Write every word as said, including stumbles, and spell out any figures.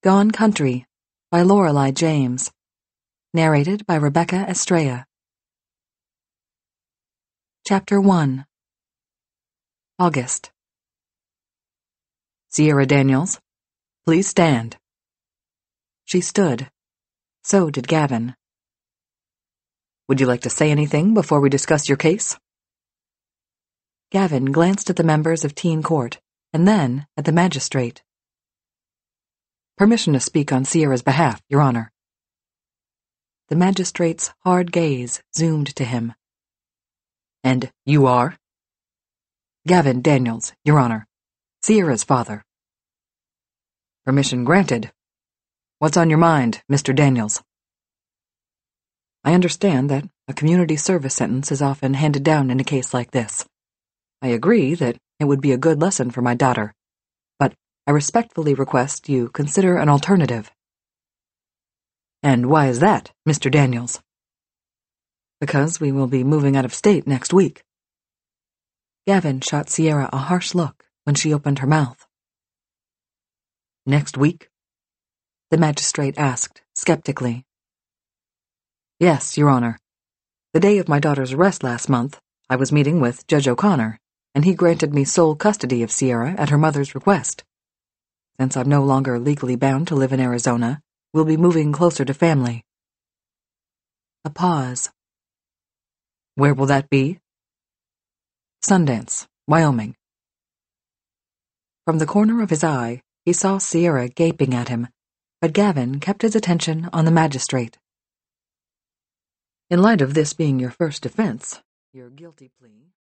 Gone Country by Lorelei James. Narrated by Rebecca Estrella. Chapter one. August. Sierra Daniels, please stand. She stood. So did Gavin. Would you like to say anything before we discuss your case? Gavin glanced at the members of Teen Court, and then at the magistrate. Permission to speak on Sierra's behalf, Your Honor. The magistrate's hard gaze zoomed to him. And you are? Gavin Daniels, Your Honor. Sierra's father. Permission granted. What's on your mind, Mister Daniels? I understand that a community service sentence is often handed down in a case like this. I agree that it would be a good lesson for my daughter, but I respectfully request you consider an alternative. And why is that, Mister Daniels? Because we will be moving out of state next week. Gavin shot Sierra a harsh look when she opened her mouth. Next week? The magistrate asked, skeptically. Yes, Your Honor. The day of my daughter's arrest last month, I was meeting with Judge O'Connor, and he granted me sole custody of Sierra at her mother's request. Since I'm no longer legally bound to live in Arizona, we'll be moving closer to family. A pause. Where will that be? Sundance, Wyoming. From the corner of his eye, he saw Sierra gaping at him, but Gavin kept his attention on the magistrate. In light of this being your first offense, your guilty plea